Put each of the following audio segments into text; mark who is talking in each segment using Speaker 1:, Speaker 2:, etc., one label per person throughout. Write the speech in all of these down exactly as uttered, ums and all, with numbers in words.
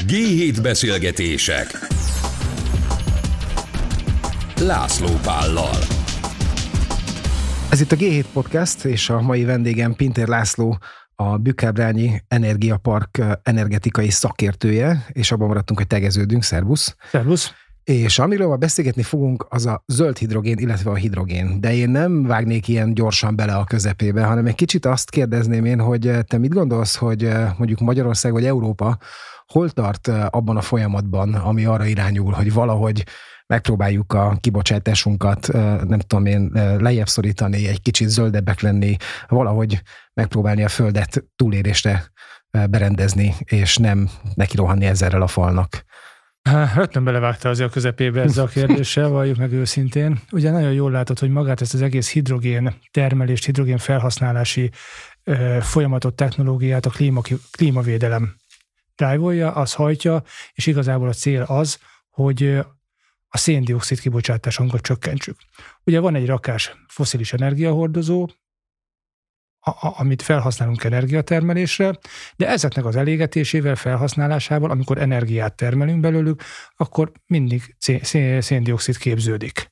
Speaker 1: gé hét beszélgetések László Pállal.
Speaker 2: Ez itt a gé hét Podcast, és a mai vendégem Pintér László, a Bükk-Ábrányi Energiapark energetikai szakértője, és abban maradtunk, hogy tegeződünk. Szervusz!
Speaker 3: Szervusz!
Speaker 2: És amiről ma beszélgetni fogunk, az a zöld hidrogén, illetve a hidrogén. De én nem vágnék ilyen gyorsan bele a közepébe, hanem egy kicsit azt kérdezném én, hogy te mit gondolsz, hogy mondjuk Magyarország vagy Európa hol tart abban a folyamatban, ami arra irányul, hogy valahogy megpróbáljuk a kibocsátásunkat, nem tudom én, lejjebb szorítani, egy kicsit zöldebbek lenni, valahogy megpróbálni a Földet túlélésre berendezni, és nem neki rohanni ezerrel a falnak.
Speaker 3: Rögtön belevágta azért a közepébe ezzel a kérdéssel, valljuk meg őszintén. Ugye nagyon jól látod, hogy magát ezt az egész hidrogén termelést, hidrogén felhasználási ö, folyamatot, technológiát a klíma, klímavédelem drive-olja, az hajtja, és igazából a cél az, hogy a szén-dioxid kibocsátásunkat csökkentsük. Ugye van egy rakás fosszilis energiahordozó, a, a, amit felhasználunk energiatermelésre, de ezeknek az elégetésével, felhasználásával, amikor energiát termelünk belőlük, akkor mindig szén-dioxid képződik.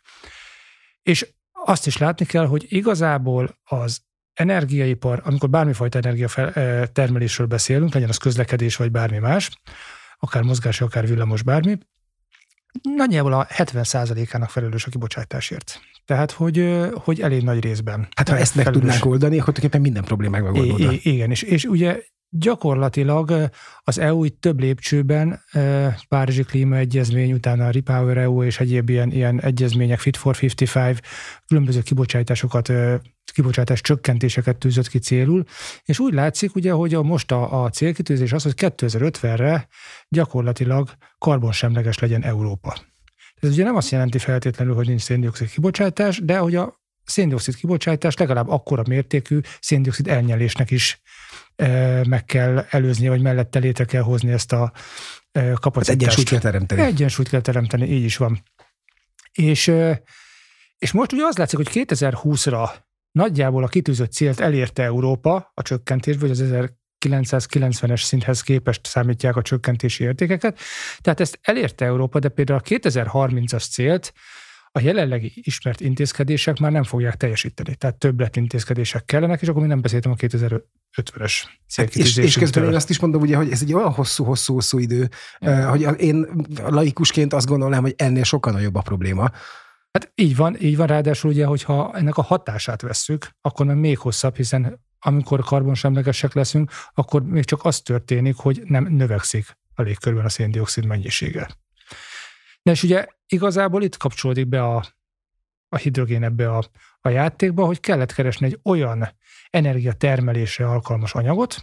Speaker 3: És azt is látni kell, hogy igazából az energiaipar, amikor bármifajta energiatermelésről beszélünk, legyen az közlekedés vagy bármi más, akár mozgás, akár villamos, bármi, nagyjából a hetven százalékának felelős a kibocsátásért. Tehát, hogy, hogy elég nagy részben.
Speaker 2: Hát ha ezt meg felelős. Tudnánk oldani, akkor tulajdonképpen minden problémák megoldódna.
Speaker 3: I- igen, és, és ugye gyakorlatilag az é u itt több lépcsőben, Párizsi Klímaegyezmény, utána a Repower é u és egyéb ilyen, ilyen egyezmények, Fit for ötvenöt, különböző kibocsátásokat, kibocsátás csökkentéseket tűzött ki célul, és úgy látszik ugye, hogy a, most a, a célkitűzés az, hogy kétezer-ötvenre gyakorlatilag karbonsemleges legyen Európa. Ez ugye nem azt jelenti feltétlenül, hogy nincs szén-dioxid kibocsátás, de hogy a szén-dioxid kibocsátás legalább akkora mértékű szén-dioxid elnyelésnek is e, meg kell előzni, vagy mellette létre kell hozni ezt a e, kapacitást.
Speaker 2: Az egyensúlyt kell teremteni.
Speaker 3: Egyensúlyt kell teremteni, így is van. És, e, és most ugye az látszik, hogy kétezer-húszra nagyjából a kitűzött célt elérte Európa a csökkentésből, hogy az ezerkilencszázkilencvenes szinthez képest számítják a csökkentési értékeket. Tehát ezt elérte Európa, de például a kétezer-harmincas célt a jelenlegi ismert intézkedések már nem fogják teljesíteni. Tehát többlet intézkedések kellenek, és akkor még nem beszéltem a kétezer-ötvenes célkitűzésünktől.
Speaker 2: És, és közben én azt is mondom, ugye, hogy ez egy olyan hosszú-hosszú-hosszú idő, mm. hogy én laikusként azt gondolnám, hogy ennél sokkal nagyobb a probléma.
Speaker 3: Hát így van, így van, ráadásul ugye, hogyha ennek a hatását vesszük, akkor meg még hosszabb, hiszen amikor karbonsemlegesek leszünk, akkor még csak az történik, hogy nem növekszik a légkörben a szén-dioxid mennyisége. De és ugye igazából itt kapcsolódik be a, a hidrogén ebbe a, a játékba, hogy kellett keresni egy olyan energiatermelésre alkalmas anyagot,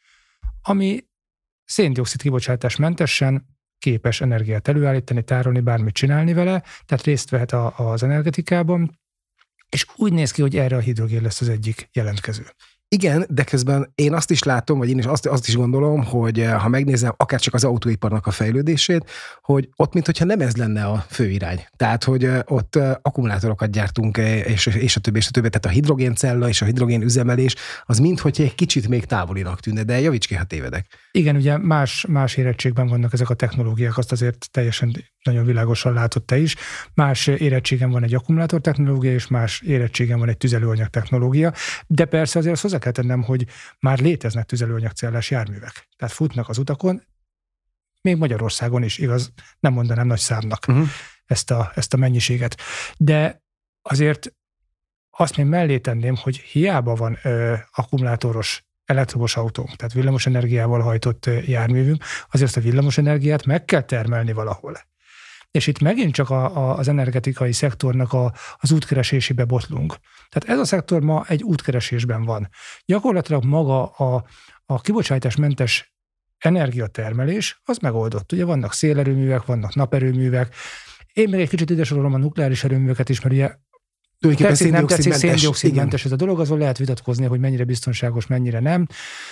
Speaker 3: ami szén-dioxid kibocsátás mentesen képes energiát előállítani, tárolni, bármit csinálni vele, tehát részt vehet a, az energetikában, és úgy néz ki, hogy erre a hidrogén lesz az egyik jelentkező.
Speaker 2: Igen, de közben én azt is látom, vagy én is azt, azt is gondolom, hogy ha megnézem akár csak az autóiparnak a fejlődését, hogy ott mintha nem ez lenne a fő irány. Tehát, hogy ott akkumulátorokat gyártunk, és, és a többi, és a többi. Tehát a hidrogéncella és a hidrogén üzemelés, az minthogyha egy kicsit még távolinak tűnne, de javíts ki, ha tévedek.
Speaker 3: Igen, ugye más, más érettségben vannak ezek a technológiák, azt azért teljesen nagyon világosan látod te is. Más érettségen van egy akkumulátor technológia, és más érettségen van egy tüzelőanyag technológia, de persze azért azt hozzá kell tennem, hogy már léteznek tüzelőanyagcellás járművek. Tehát futnak az utakon, még Magyarországon is, igaz, nem mondanám nagy számnak uh-huh. ezt, a, ezt a mennyiséget. De azért azt még mellé tenném, hogy hiába van ö, akkumulátoros elektromos autónk, tehát villamos energiával hajtott járművünk, azért azt a villamos energiát meg kell termelni valahol. És itt megint csak a, a, az energetikai szektornak a, az útkeresésébe botlunk. Tehát ez a szektor ma egy útkeresésben van. Gyakorlatilag maga a, a kibocsátásmentes energiatermelés, az megoldott. Ugye vannak szélerőművek, vannak naperőművek. Én még egy kicsit ide sorolom a nukleáris erőműveket is, mert ugye tetszik, nem tetszik, szén-dioxidmentes ez a dolog, azon lehet vitatkozni, hogy mennyire biztonságos, mennyire nem.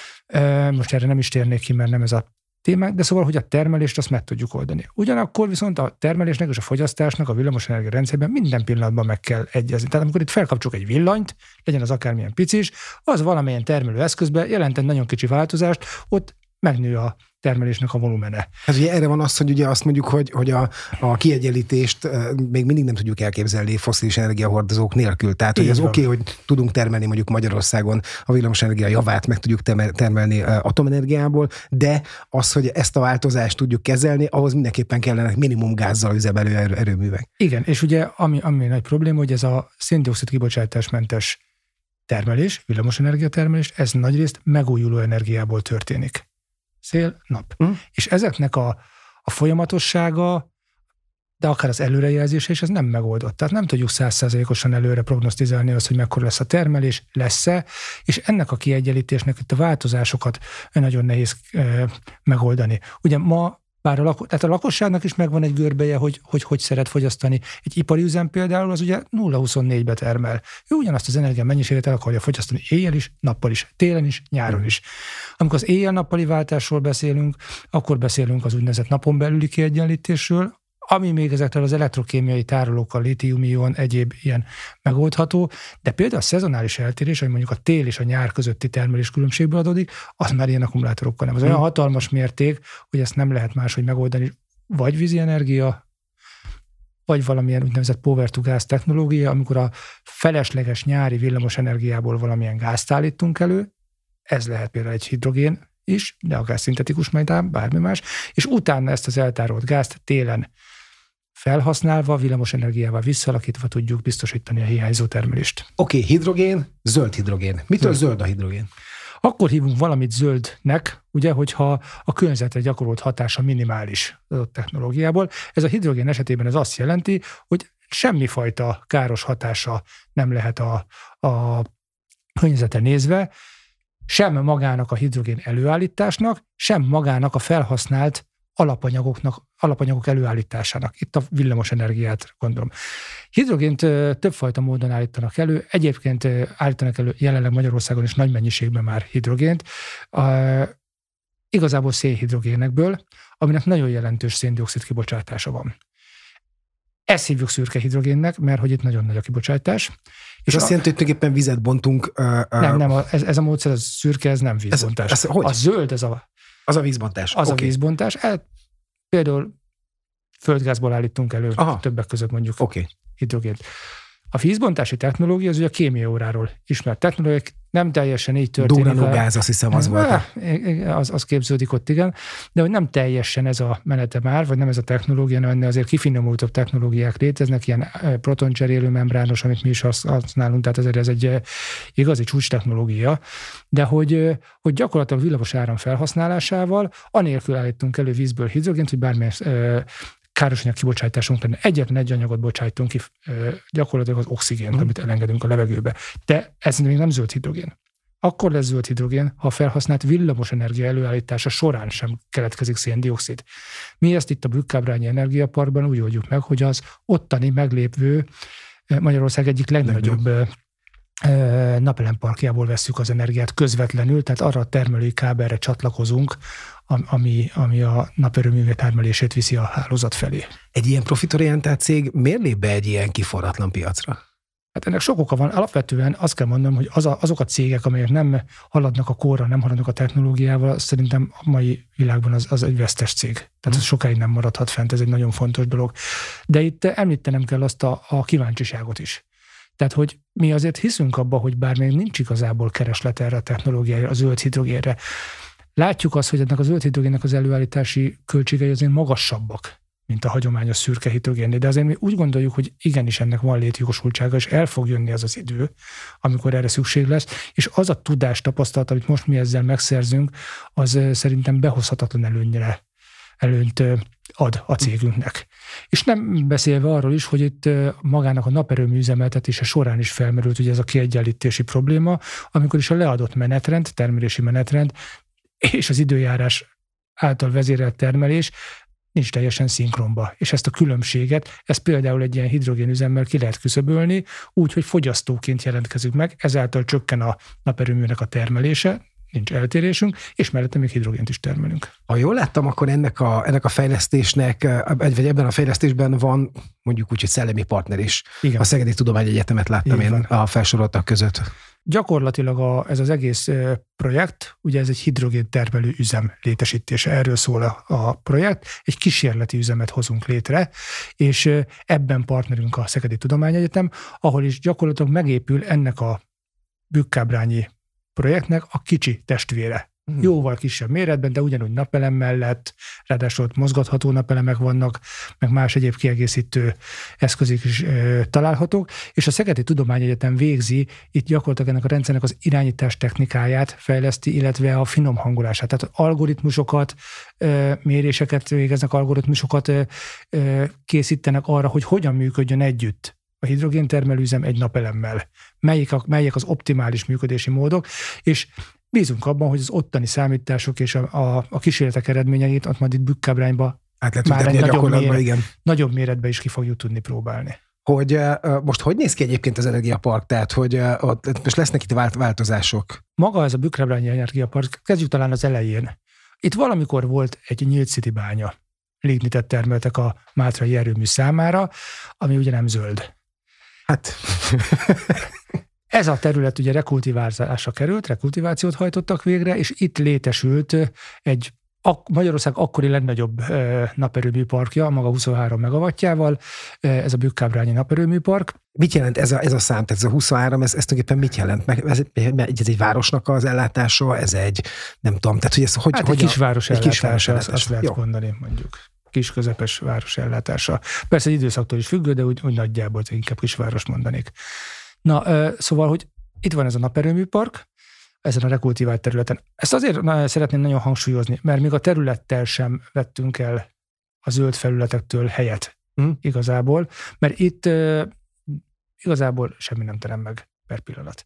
Speaker 3: Most erre nem is térnék ki, mert nem ez a témák, de szóval, hogy a termelést azt meg tudjuk oldani. Ugyanakkor viszont a termelésnek és a fogyasztásnak a villamosenergia rendszerben minden pillanatban meg kell egyezni. Tehát amikor itt felkapcsoljuk egy villanyt, legyen az akármilyen pici is, az valamilyen termelő eszközben jelent egy nagyon kicsi változást, ott megnő a termelésnek a volumene.
Speaker 2: Hát ugye erre van az, hogy ugye azt mondjuk, hogy, hogy a, a kiegyenlítést még mindig nem tudjuk elképzelni fosszilis energiahordozók nélkül. Tehát, hogy ez oké, okay, hogy tudunk termelni mondjuk Magyarországon a villamosenergia javát, meg tudjuk termelni atomenergiából, de az, hogy ezt a változást tudjuk kezelni, ahhoz mindenképpen kellenek minimum gázzal üzemelő erőművek.
Speaker 3: Igen, és ugye ami, ami nagy probléma, hogy ez a szén-dioxid kibocsátásmentes termelés, villamosenergia termelés, ez nagyrészt megújuló energiából történik. Szél, nap. Mm. És ezeknek a, a folyamatossága, de akár az előrejelzése is, ez nem megoldott. Tehát nem tudjuk száz százalékosan előre prognosztizálni azt, hogy mekkora lesz a termelés, lesz-e, és ennek a kiegyenlítésnek itt a változásokat nagyon nehéz e, megoldani. Ugye ma bár a, lako- tehát a lakosságnak is megvan egy görbeje, hogy, hogy hogy szeret fogyasztani. Egy ipari üzem például az ugye nulla huszonnégybe termel. Ő ugyanazt az energia mennyiséget el akarja fogyasztani éjjel is, nappal is, télen is, nyáron is. Amikor az éjjel-nappali váltásról beszélünk, akkor beszélünk az úgynevezett napon belüli kiegyenlítésről, ami még ezekkel az elektrokémiai tárolókkal, lítium-ion, egyéb ilyen megoldható, de például a szezonális eltérés, ami mondjuk a tél és a nyár közötti termelés különbségből adódik, az már ilyen akkumulátorokkal nem. Az olyan hatalmas mérték, hogy ezt nem lehet máshogy megoldani, vagy vízi energia, vagy valamilyen úgynevezett power to gas technológia, amikor a felesleges nyári villamos energiából valamilyen gázt állítunk elő, ez lehet például egy hidrogén is, de akár szintetikus metán, bármi más, és utána ezt az eltárolt gázt télen felhasználva, villamosenergiával visszalakítva tudjuk biztosítani a hiányzó termelést.
Speaker 2: Oké, okay, hidrogén, zöld hidrogén. Mitől zöld. zöld a hidrogén?
Speaker 3: Akkor hívunk valamit zöldnek, ugye, hogyha a környezetre gyakorolt hatása minimális az adott technológiából. Ez a hidrogén esetében ez azt jelenti, hogy semmifajta káros hatása nem lehet a, a környezetre nézve, sem magának a hidrogén előállításnak, sem magának a felhasznált alapanyagoknak, alapanyagok előállításának. Itt a villamos energiát gondolom. Hidrogént többfajta módon állítanak elő. Egyébként állítanak elő jelenleg Magyarországon is nagy mennyiségben már hidrogént. Uh, igazából szénhidrogénekből, aminek nagyon jelentős szén-dioxid kibocsátása van. Ezt hívjuk szürke hidrogénnek, mert hogy itt nagyon nagy a kibocsátás.
Speaker 2: És azt a... jelenti, hogy tulajdonképpen vizet bontunk. Uh, uh...
Speaker 3: Nem, nem, a, ez, ez a módszer, ez szürke, ez nem vízbontás. Ez, ez, a zöld, ez a...
Speaker 2: Az a vízbontás.
Speaker 3: Az
Speaker 2: okay.
Speaker 3: a vízbontás. El, például földgázból állítunk elő Aha. többek között mondjuk
Speaker 2: okay.
Speaker 3: hidrogént. A vízbontási technológia az ugye a kémiaóráról ismert technológia, nem teljesen így történik.
Speaker 2: Duranogáz, azt hiszem az volt.
Speaker 3: Az, az képződik ott, igen. De hogy nem teljesen ez a menete már, vagy nem ez a technológia, hanem azért kifinomultabb technológiák léteznek, ilyen protoncserélő membrános, amit mi is használunk, tehát ezért ez egy igazi csúcs technológia. De hogy, hogy gyakorlatilag villamos áram felhasználásával, anélkül állítunk elő vízből hidrogént, hogy bármilyen károsanyag kibocsátásunk lenne. Egyetlen egy anyagot bocsájtunk ki, gyakorlatilag az oxigént, mm. amit elengedünk a levegőbe. De ez még nem zöld hidrogén. Akkor lesz zöld hidrogén, ha a felhasznált villamosenergia előállítása során sem keletkezik szén-dioxid. Mi ezt itt a Bükkábrányi Energiaparkban úgy oldjuk meg, hogy az ottani meglépvő Magyarország egyik legnagyobb napelemparkjából vesszük az energiát közvetlenül, tehát arra a termelői kábelre csatlakozunk, ami, ami a naperőművek termelését viszi a hálózat felé.
Speaker 2: Egy ilyen profitorientált cég miért lép be egy ilyen kiforratlan piacra?
Speaker 3: Hát ennek sok oka van. Alapvetően azt kell mondanom, hogy az a, azok a cégek, amelyek nem haladnak a korra, nem haladnak a technológiával, szerintem a mai világban az, az egy vesztes cég. Tehát ez sokáig nem maradhat fent, ez egy nagyon fontos dolog. De itt említenem kell azt a, a kíváncsiságot is. Tehát, hogy mi azért hiszünk abba, hogy bár még nincs igazából kereslet erre a technológiára, a zöld hidrogénre, látjuk azt, hogy ennek a zöld hidrogénnek az előállítási költségei azért magasabbak, mint a hagyományos szürke hidrogénné. De azért mi úgy gondoljuk, hogy igenis ennek van létjogosultsága, és el fog jönni az az idő, amikor erre szükség lesz, és az a tudás, tapasztalat, amit most mi ezzel megszerzünk, az szerintem behozhatatlan előnyre, előnyt ad a cégünknek. És nem beszélve arról is, hogy itt magának a naperőmű üzemeltetése során is felmerült ugye ez a kiegyenlítési probléma, amikor is a leadott menetrend, termelési menetrend és az időjárás által vezérelt termelés nincs teljesen szinkronba. És ezt a különbséget, ezt például egy ilyen hidrogénüzemmel ki lehet küszöbölni, úgy, hogy fogyasztóként jelentkezünk meg, ezáltal csökken a naperőműnek a termelése, nincs eltérésünk, és mellette még hidrogént is termelünk.
Speaker 2: Ha jól láttam, akkor ennek a, ennek a fejlesztésnek, vagy ebben a fejlesztésben van mondjuk úgy, hogy szellemi partner is. Igen. A Szegedi Tudományegyetemet láttam én a felsoroltak között.
Speaker 3: Gyakorlatilag a, ez az egész projekt, ugye ez egy hidrogén termelő üzem létesítése, erről szól a, a projekt, egy kísérleti üzemet hozunk létre, és ebben partnerünk a Szegedi Tudományegyetem, ahol is gyakorlatilag megépül ennek a bükkábrányi projektnek a kicsi testvére. Hmm. Jóval kisebb méretben, de ugyanúgy napelem mellett, ráadásul ott mozgatható napelemek vannak, meg más egyéb kiegészítő eszközök is e, találhatók, és a Szegedi Tudományegyetem végzi itt gyakorlatilag ennek a rendszernek az irányítás technikáját fejleszti, illetve a finom hangolását. Tehát algoritmusokat, e, méréseket végeznek, algoritmusokat e, e, készítenek arra, hogy hogyan működjön együtt a hidrogéntermelőüzem egy napelemmel. Melyik, a, melyik az optimális működési módok, és bízunk abban, hogy az ottani számítások és a, a, a kísérletek eredményeit ott majd itt Bükkábrányba már egy nagyobb, méret, igen. nagyobb méretbe is ki fogjuk tudni próbálni.
Speaker 2: Hogy uh, most hogy néz ki egyébként az energiapark? Tehát, hogy uh, ott most lesznek itt vált, változások?
Speaker 3: Maga ez a Bükkábrányi energiapark, kezdjük talán az elején. Itt valamikor volt egy nyílt city bánya. Lignitet termeltek a mátrai erőmű számára, ami ugye nem zöld. Hát... Ez a terület ugye rekultiválásra került, rekultivációt hajtottak végre, és itt létesült egy Magyarország akkori legnagyobb naperőműparkja, maga huszonhárom megawattjával, ez a Bükkábrányi naperőműpark.
Speaker 2: Mit jelent ez a, ez a szám? Tehát ez a huszonhárom, ez, ez tulajdonképpen mit jelent? Ez, ez egy városnak az ellátása, ez egy, nem tudom, tehát hogy ez hogy...
Speaker 3: Hát
Speaker 2: hogy
Speaker 3: egy kisváros ellátása,
Speaker 2: kisváros ellátása,
Speaker 3: azt lehet mondani, mondjuk. Kis közepes város ellátása. Persze egy időszaktól is függő, de úgy, úgy nagyjából inkább kisváros mondanék. Na, szóval, hogy itt van ez a naperőműpark, ezen a rekultivált területen. Ezt azért na, szeretném nagyon hangsúlyozni, mert még a területtel sem vettünk el a zöld felületektől helyet mm. igazából, mert itt uh, igazából semmi nem terem meg per pillanat.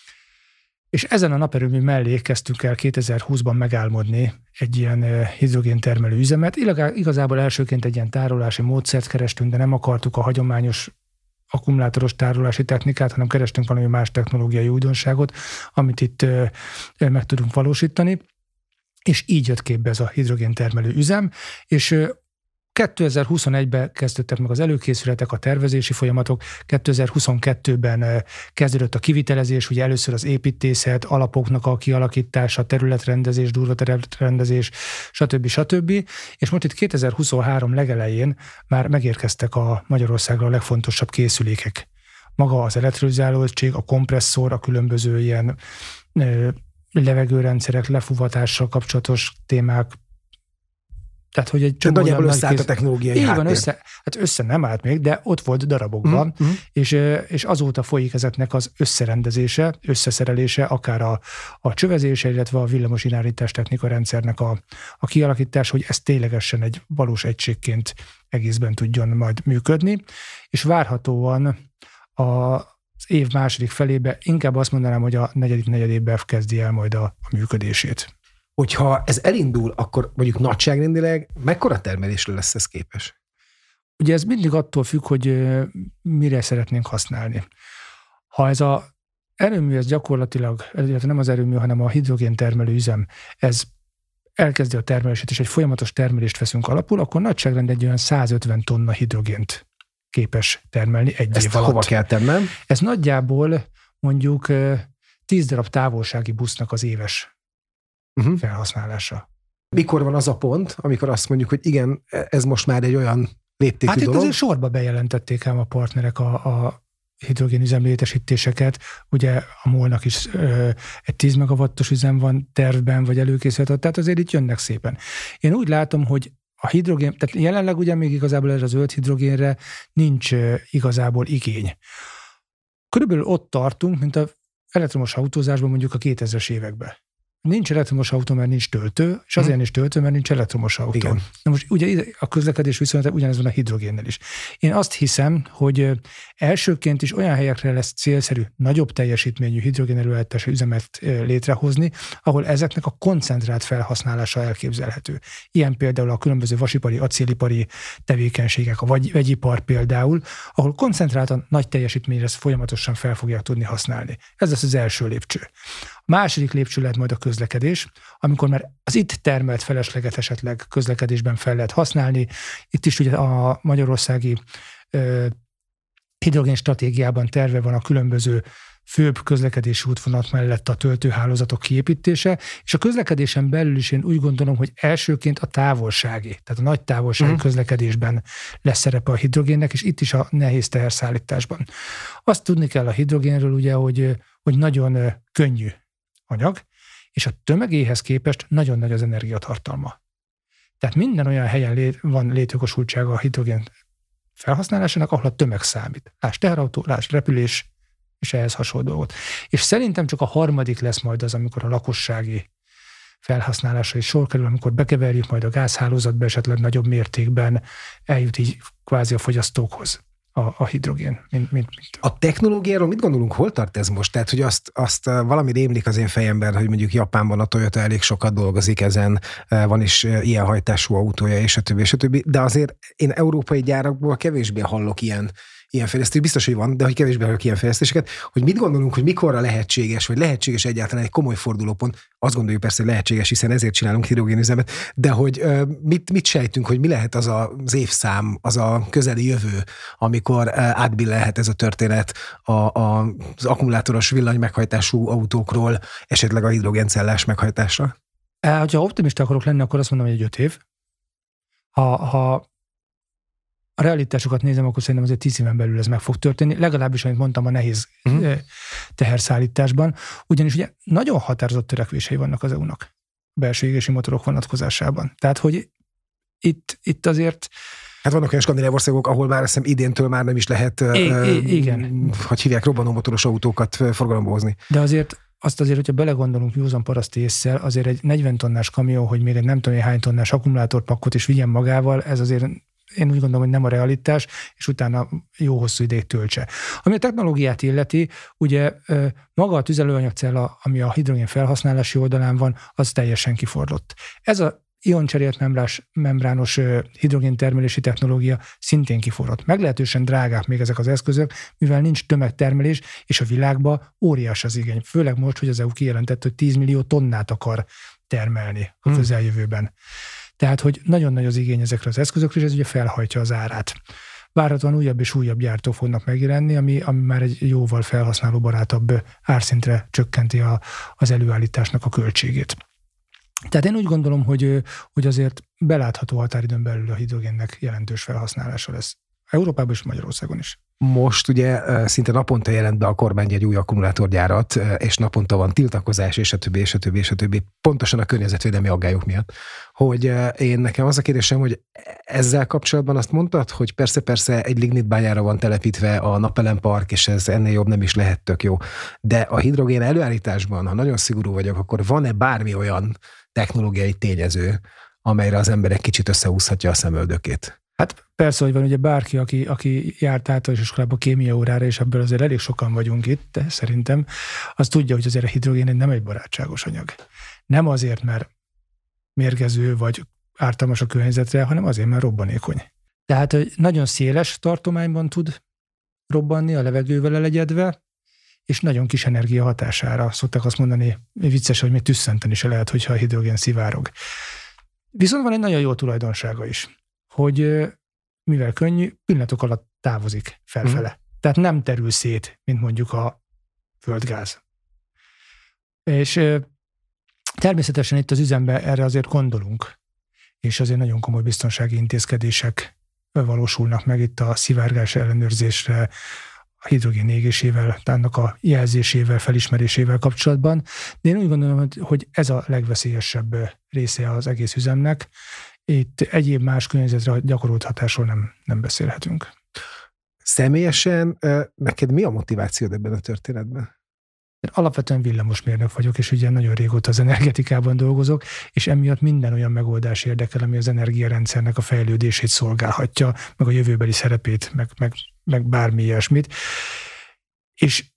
Speaker 3: És ezen a naperőmű mellé kezdtünk el kétezer-húszban megálmodni egy ilyen uh, hidrogéntermelő üzemet. Igazából elsőként egy ilyen tárolási módszert kerestünk, de nem akartuk a hagyományos akkumulátoros tárolási technikát, hanem kerestünk valami más technológiai újdonságot, amit itt ö, ö, meg tudunk valósítani, és így jött képbe ez a hidrogéntermelő üzem, és ö, kétezer-huszonegyben kezdődtek meg az előkészületek, a tervezési folyamatok, kétezer-huszonkettőben kezdődött a kivitelezés, ugye először az építészet, alapoknak a kialakítása, területrendezés, durva területrendezés, stb. stb. És most itt kétezer-huszonhárom legelején már megérkeztek a Magyarországra a legfontosabb készülékek. Maga az elektrolizálóegység, a kompresszor, a különböző ilyen ö, levegőrendszerek, lefuvatással kapcsolatos témák. Tehát, hogy egy csomó
Speaker 2: nagyjából összeállt a technológiai háttér.
Speaker 3: Van, össze, hát össze nem állt még, de ott volt darabokban, mm-hmm. és, és azóta folyik ezeknek az összerendezése, összeszerelése, akár a, a csövezése, illetve a villamos irányítás technika rendszernek a, a kialakítása, hogy ez ténylegesen egy valós egységként egészben tudjon majd működni, és várhatóan az év második felébe inkább azt mondanám, hogy a negyedik negyedévben kezdi el majd a, a működését.
Speaker 2: Hogyha ez elindul, akkor mondjuk nagyságrendileg mekkora termelésre lesz ez képes?
Speaker 3: Ugye ez mindig attól függ, hogy mire szeretnénk használni. Ha ez az erőmű, ez gyakorlatilag, illetve nem az erőmű, hanem a hidrogéntermelő üzem, ez elkezdi a termelését, és egy folyamatos termelést veszünk alapul, akkor nagyságrend egy olyan százötven tonna hidrogént képes termelni egy
Speaker 2: Ezt
Speaker 3: év alatt.
Speaker 2: Hova kell tennem?
Speaker 3: Ez nagyjából mondjuk tíz darab távolsági busznak az éves Uh-huh. felhasználása.
Speaker 2: Mikor van az a pont, amikor azt mondjuk, hogy igen, ez most már egy olyan léptékű
Speaker 3: hát
Speaker 2: dolog?
Speaker 3: Hát itt azért sorba bejelentették ám a partnerek a, a hidrogénüzem létesítéseket. Ugye a MOL-nak is ö, egy tíz megawattos üzem van tervben, vagy előkészített, tehát azért itt jönnek szépen. Én úgy látom, hogy a hidrogén, tehát jelenleg ugye még igazából erre a zöld hidrogénre nincs ö, igazából igény. Körülbelül ott tartunk, mint az elektromos autózásban mondjuk a kétezres években. Nincs elektromos autó, mert nincs töltő, és azért nincs töltő, mert nincs elektromos autó. Igen. Na most ugye a közlekedés viszonylag ugyanez van a hidrogénnel is. Én azt hiszem, hogy elsőként is olyan helyekre lesz célszerű nagyobb teljesítményű hidrogénerőállítási üzemet létrehozni, ahol ezeknek a koncentrált felhasználása elképzelhető. Ilyen például a különböző vasipari, acélipari tevékenységek, a vagy, vegyipar például, ahol koncentráltan nagy teljesítményre folyamatosan fel fogják tudni használni. Ez lesz az első lépcső. A második lépcső lehet majd a közlekedés. közlekedés, amikor már az itt termelt felesleget esetleg közlekedésben fel lehet használni. Itt is ugye a magyarországi ö, hidrogén stratégiában terve van a különböző főbb közlekedési útvonat mellett a töltőhálózatok kiépítése, és a közlekedésen belül is én úgy gondolom, hogy elsőként a távolsági, tehát a nagy távolsági uh-huh. közlekedésben lesz szerepe a hidrogénnek, és itt is a nehéz teherszállításban. Azt tudni kell a hidrogénről ugye, hogy, hogy nagyon könnyű anyag, és a tömegéhez képest nagyon nagy az energiatartalma. Tehát minden olyan helyen lé, van létjogosultsága a hidrogén felhasználásának, ahol a tömeg számít. Lásd teherautó, lásd repülés, és ehhez hasonló dolgot. És szerintem csak a harmadik lesz majd az, amikor a lakossági felhasználásra is sor kerül, amikor bekeverjük majd a gázhálózatba esetleg nagyobb mértékben, eljut így kvázi a fogyasztókhoz a, a hidrogén. Mint, mint, mint.
Speaker 2: A technológiáról mit gondolunk, hol tart ez most? Tehát, hogy azt, azt valami rémlik az én fejemben, hogy mondjuk Japánban a Toyota elég sokat dolgozik ezen, van is ilyen hajtású autója, és a többi, és a többi, de azért én európai gyárakból kevésbé hallok ilyen ilyen fejlesztés, biztos, hogy van, de hogy kevésbé hallok ilyen fejlesztéseket, hogy mit gondolunk, hogy mikorra lehetséges, vagy lehetséges egyáltalán egy komoly fordulópont, azt gondoljuk persze, hogy lehetséges, hiszen ezért csinálunk hidrogénüzemet, de hogy mit, mit sejtünk, hogy mi lehet az az évszám, az a közeli jövő, amikor átbillelhet ez a történet a, a, az akkumulátoros villany meghajtású autókról, esetleg a hidrogéncellás meghajtásra?
Speaker 3: Ha optimista akarok lenni, akkor azt mondom, hogy egy öt év. Ha, ha a realitásokat nézem, akkor szerintem azért tíz éven belül ez meg fog történni, legalábbis, amit mondtam, a nehéz uh-huh. teherszállításban. Ugyanis ugye nagyon határozott törekvései vannak az é u-nak belső égési motorok vonatkozásában. Tehát, hogy itt, itt azért...
Speaker 2: Hát vannak olyan skandináv országok, ahol már azt hiszem idéntől már nem is lehet,
Speaker 3: é, é, igen.
Speaker 2: hogy hívják, robbanómotoros autókat forgalomba hozni.
Speaker 3: De azért azt azért, hogyha belegondolunk józan paraszti ésszel, azért egy negyven tonnás kamió, hogy még egy nem tudom hány tonnás akkumulátorpakkot is vigyen magával, ez azért én úgy gondolom, hogy nem a realitás, és utána jó hosszú ideig töltse. Ami a technológiát illeti, ugye maga a tüzelőanyagcella, ami a hidrogén felhasználási oldalán van, az teljesen kiforrott. Ez a ioncserélt membrás, membrános hidrogén termelési technológia szintén kiforrott. Meglehetősen drágák még ezek az eszközök, mivel nincs tömegtermelés, és a világban óriás az igény. Főleg most, hogy az é u kijelentett, hogy tíz millió tonnát akar termelni a közeljövőben. Tehát, hogy nagyon nagy az igény ezekre az eszközökre, és ez ugye felhajtja az árát. Várhatóan újabb és újabb gyártók fognak megjelenni, ami, ami már egy jóval felhasználó barátabb árszintre csökkenti a, az előállításnak a költségét. Tehát én úgy gondolom, hogy, hogy azért belátható határidőn belül a hidrogénnek jelentős felhasználása lesz. Európában és Magyarországon is.
Speaker 2: Most ugye szinte naponta jelent be a kormány egy új akkumulátorgyárat, és naponta van tiltakozás, és a többi, és a többi, és a többi, pontosan a környezetvédelmi aggályok miatt. Hogy én nekem az a kérdésem, hogy ezzel kapcsolatban azt mondtad, hogy persze-persze egy lignitbányára van telepítve a napelempark, és ez ennél jobb nem is lehet, tök jó. De a hidrogén előállításban, ha nagyon szigorú vagyok, akkor van-e bármi olyan technológiai tényező, amelyre az emberek kicsit összehúzhatja a szemöldökét?
Speaker 3: Hát persze, hogy van ugye bárki, aki, aki járt általános iskolában kémia órára, és ebből azért elég sokan vagyunk itt, de szerintem az tudja, hogy azért a hidrogén nem egy barátságos anyag. Nem azért, mert mérgező vagy ártalmas a környezetre, hanem azért, mert robbanékony. Tehát, hogy nagyon széles tartományban tud robbanni, a levegővel elegyedve, és nagyon kis energia hatására. Szokták azt mondani, vicces, hogy még tüsszenteni se lehet, hogyha a hidrogén szivárog. Viszont van egy nagyon jó tulajdonsága is, hogy mivel könnyű, pillanatok alatt távozik felfele. Mm. Tehát nem terül szét, mint mondjuk a földgáz. És természetesen itt az üzemben erre azért gondolunk, és azért nagyon komoly biztonsági intézkedések valósulnak meg itt a szivárgás ellenőrzésre, a hidrogén égésével, annak a jelzésével, felismerésével kapcsolatban. De én úgy gondolom, hogy ez a legveszélyesebb része az egész üzemnek. Itt egyéb más környezetre gyakorolt hatásról nem, nem beszélhetünk.
Speaker 2: Személyesen neked mi a motivációd ebben a történetben?
Speaker 3: Én alapvetően villamosmérnök vagyok, és ugye nagyon régóta az energetikában dolgozok, és emiatt minden olyan megoldás érdekel, ami az energiarendszernek a fejlődését szolgálhatja, meg a jövőbeli szerepét, meg, meg, meg bármi ilyesmit. És,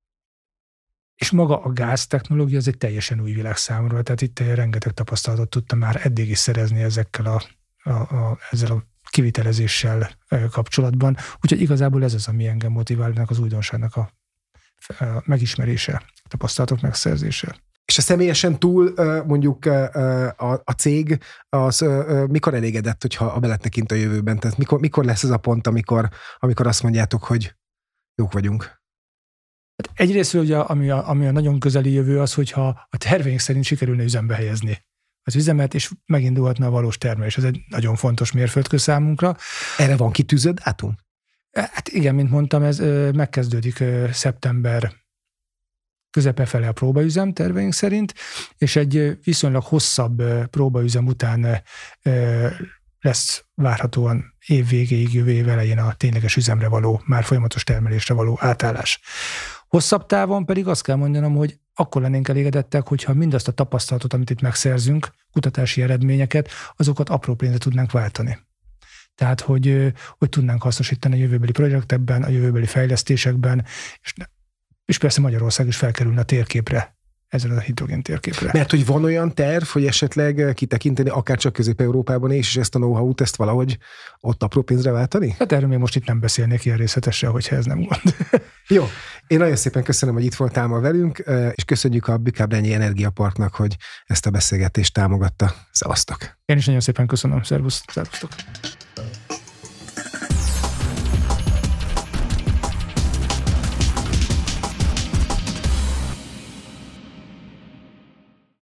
Speaker 3: és maga a gáztechnológia az egy teljesen új világ számomra, tehát itt rengeteg tapasztalatot tudtam már eddig is szerezni ezekkel a, a, a, ezzel a kivitelezéssel kapcsolatban. Úgyhogy igazából ez az, ami engem motiválnak az újdonságnak a megismerése, tapasztalatok megszerzése.
Speaker 2: És a személyesen túl mondjuk a, a cég az mikor elégedett, hogyha a belettekint a jövőben? Tehát mikor, mikor lesz ez a pont, amikor, amikor azt mondjátok, hogy jók vagyunk?
Speaker 3: Hát egyrésztről ugye, ami a, ami a nagyon közeli jövő az, hogyha a terveink szerint sikerülne üzembe helyezni az üzemet, és megindulhatna a valós termelés. Ez egy nagyon fontos mérföldkő számunkra.
Speaker 2: Erre van kitűzött dátum?
Speaker 3: Hát igen, mint mondtam, ez megkezdődik szeptember közepe felé a próbaüzem terveink szerint, és egy viszonylag hosszabb próbaüzem után lesz várhatóan év végéig, jövő év elején a tényleges üzemre való, már folyamatos termelésre való átállás. Hosszabb távon pedig azt kell mondanom, hogy akkor lennénk elégedettek, hogyha mindazt a tapasztalatot, amit itt megszerzünk, kutatási eredményeket, azokat apró pénzre tudnánk váltani. Tehát, hogy, hogy tudnánk hasznosítani a jövőbeli projektekben, a jövőbeli fejlesztésekben, és, és persze Magyarország is felkerülne a térképre, ezen a hidrogén térképre.
Speaker 2: Mert hogy van olyan terv, hogy esetleg kitekinteni akár csak Közép-Európában is, és ezt a know-how-t ezt valahogy ott apró pénzre váltani?
Speaker 3: Hát erről még most itt nem beszélnék ilyen részletesen, hogyha ez nem gond.
Speaker 2: Jó, én nagyon szépen köszönöm, hogy itt voltál ma velünk, és köszönjük a Bükábrenyi Energiaparknak, hogy ezt a beszélgetést támogatta. Szevasztok!
Speaker 3: Én is nagyon szépen köszönöm, szervusz, szervusztok!